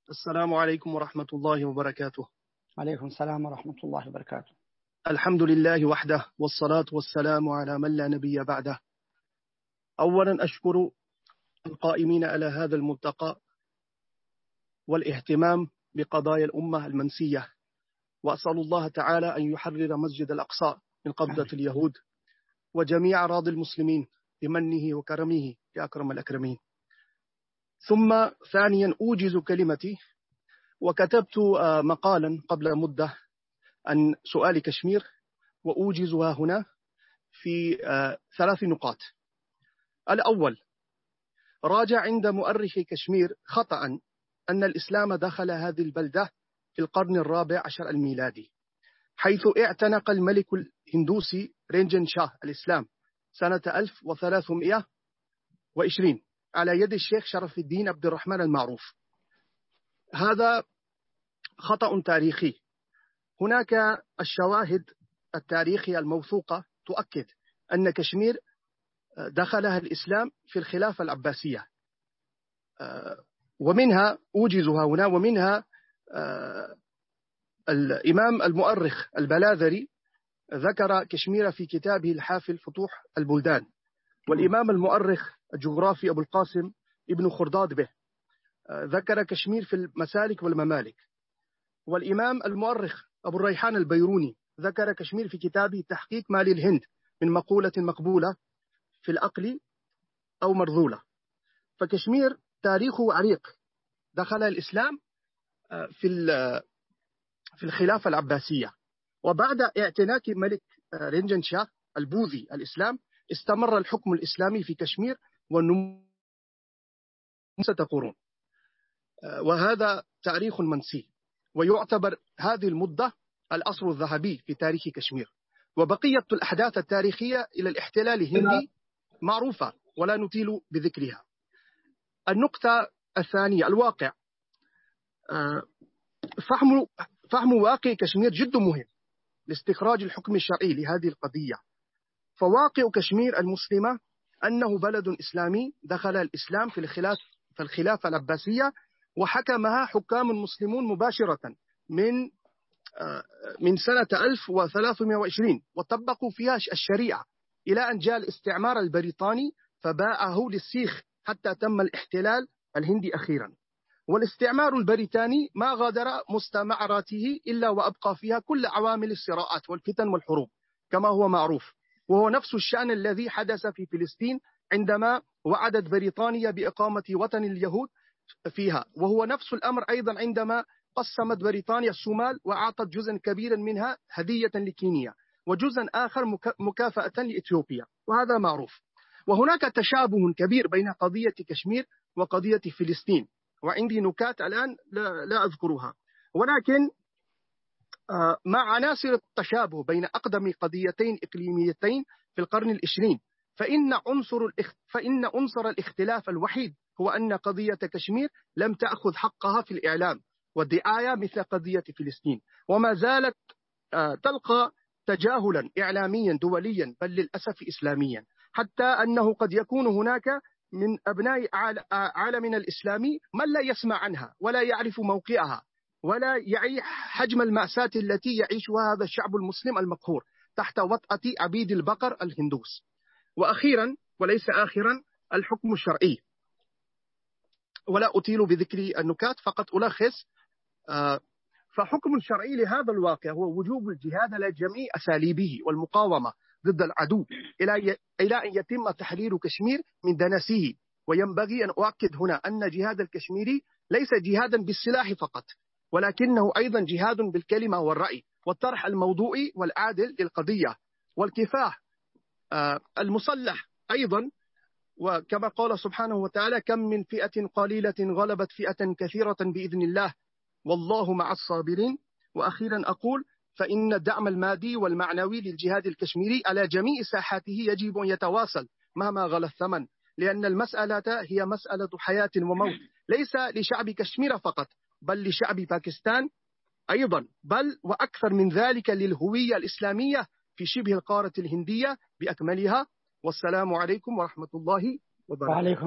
السلام عليكم ورحمة الله وبركاته. عليكم السلام ورحمة الله وبركاته. الحمد لله وحده والصلاة والسلام على من لا نبي بعده. أولا أشكر القائمين على هذا الملتقى والاهتمام بقضايا الأمة المنسية، وأسأل الله تعالى أن يحرر مسجد الأقصى من قبضة اليهود وجميع أراضي المسلمين بمنه وكرمه يا أكرم الأكرمين. ثم ثانيا أوجز كلمتي، وكتبت مقالا قبل مدة عن سؤال كشمير وأوجزها هنا في 3 نقاط. الأول، راجع عند مؤرخ كشمير خطأ أن الإسلام دخل هذه البلدة في القرن ال14 الميلادي، حيث اعتنق الملك الهندوسي رينجن شاه الإسلام سنة 1320 على يد الشيخ شرف الدين عبد الرحمن المعروف. هذا خطأ تاريخي. هناك الشواهد التاريخية الموثوقة تؤكد أن كشمير دخلها الإسلام في الخلافة العباسية، ومنها أوجزها هنا، ومنها الإمام المؤرخ البلاذري ذكر كشمير في كتابه الحافل فتوح البلدان، والإمام المؤرخ الجغرافي أبو القاسم ابن خرداد به ذكر كشمير في المسالك والممالك، والإمام المؤرخ أبو الريحان البيروني ذكر كشمير في كتابه تحقيق مال الهند من مقولة مقبولة في العقل أو مرذولة. فكشمير تاريخه عريق، دخل الإسلام في الخلافة العباسية، وبعد اعتناق ملك رينجن شاه البوذي الإسلام استمر الحكم الإسلامي في كشمير والنمو 5 قرون، وهذا تاريخ منسي، ويعتبر هذه المدة العصر الذهبي في تاريخ كشمير. وبقية الأحداث التاريخية إلى الاحتلال الهندي معروفة ولا نطيل بذكرها. النقطة الثانية، الواقع. فهم واقع كشمير جد مهم لاستخراج الحكم الشرعي لهذه القضية. فواقع كشمير المسلمة أنه بلد إسلامي دخل الإسلام في الخلافة العباسية، وحكمها حكام مسلمون مباشرة من سنة 1320، وطبقوا فيها الشريعة إلى أن جاء الاستعمار البريطاني فباعه للسيخ حتى تم الاحتلال الهندي أخيرا. والاستعمار البريطاني ما غادر مستعمراته إلا وأبقى فيها كل عوامل الصراعات والفتن والحروب كما هو معروف، وهو نفس الشأن الذي حدث في فلسطين عندما وعدت بريطانيا بإقامة وطن اليهود فيها، وهو نفس الأمر أيضا عندما قسمت بريطانيا الصومال وأعطت جزءا كبيرا منها هدية لكينيا وجزءا آخر مكافأة لإثيوبيا، وهذا معروف. وهناك تشابه كبير بين قضية كشمير وقضية فلسطين، وعندي نكات الآن لا أذكرها، ولكن مع عناصر التشابه بين أقدم قضيتين إقليميتين في القرن العشرين، فإن عنصر الاختلاف الوحيد هو أن قضية كشمير لم تأخذ حقها في الإعلام والدعاية مثل قضية فلسطين، وما زالت تلقى تجاهلا إعلاميا دوليا بل للأسف إسلاميا، حتى أنه قد يكون هناك من أبناء عالمنا الإسلامي من لا يسمع عنها ولا يعرف موقعها ولا يعي حجم المأساة التي يعيشها هذا الشعب المسلم المقهور تحت وطأة عبيد البقر الهندوس. وأخيرا وليس آخرا، الحكم الشرعي، ولا أطيل بذكر النكات، فقط ألخص. فحكم شرعي لهذا الواقع هو وجوب الجهاد على جميع أساليبه والمقاومة ضد العدو إلى أن يتم تحرير كشمير من دنسه. وينبغي أن أؤكد هنا أن جهاد الكشميري ليس جهادا بالسلاح فقط، ولكنه أيضا جهاد بالكلمة والرأي والطرح الموضوعي والعادل للقضية والكفاح المسلح أيضا. وكما قال سبحانه وتعالى: كم من فئة قليلة غلبت فئة كثيرة بإذن الله والله مع الصابرين. وأخيرا أقول فإن الدعم المادي والمعنوي للجهاد الكشميري على جميع ساحاته يجب أن يتواصل مهما غلى الثمن، لأن المسألة هي مسألة حياة وموت، ليس لشعب كشمير فقط بل لشعب باكستان أيضا، بل وأكثر من ذلك للهوية الإسلامية في شبه القارة الهندية بأكملها. والسلام عليكم ورحمة الله وبركاته.